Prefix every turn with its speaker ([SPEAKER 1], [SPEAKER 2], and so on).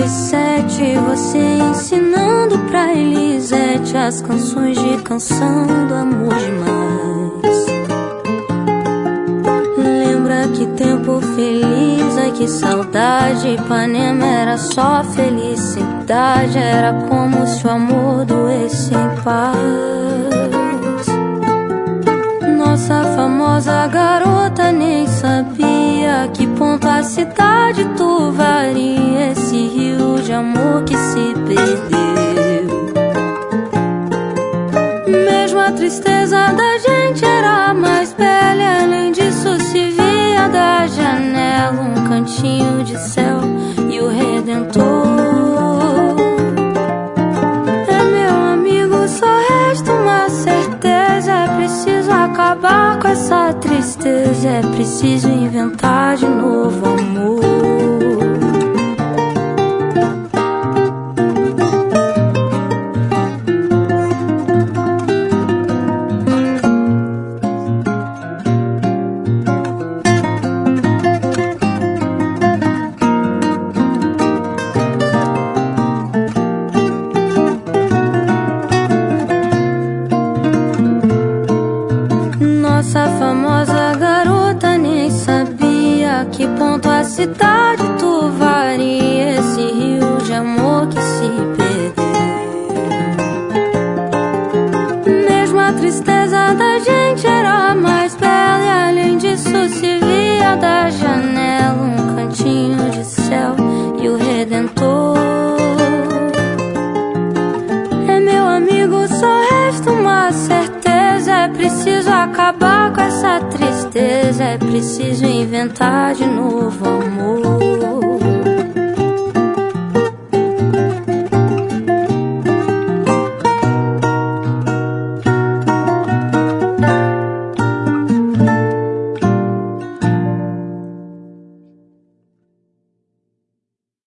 [SPEAKER 1] 17, você ensinando pra Elisete as canções de canção do amor demais. Lembra que tempo feliz, ai que saudade. Ipanema era só felicidade, era como se o amor doesse em paz. Nossa famosa garota nem sabia que ponto a cidade turvaria esse rio de amor que se perdeu. Mesmo a tristeza da gente era mais bela, e além disso se via da janela um cantinho de céu e o Redentor. É, meu amigo, só resta uma certeza: é preciso acabar com essa tristeza, é preciso inventar de novo amor. Nossa famosa garota nem sabia que ponto a cidade turvaria esse rio de amor que se perdeu. Mesmo a tristeza da gente era mais bela, e além disso se via da janela um cantinho de céu e o Redentor. É, meu amigo, só resta uma certeza: é preciso acabar com essa tristeza, é preciso inventar de novo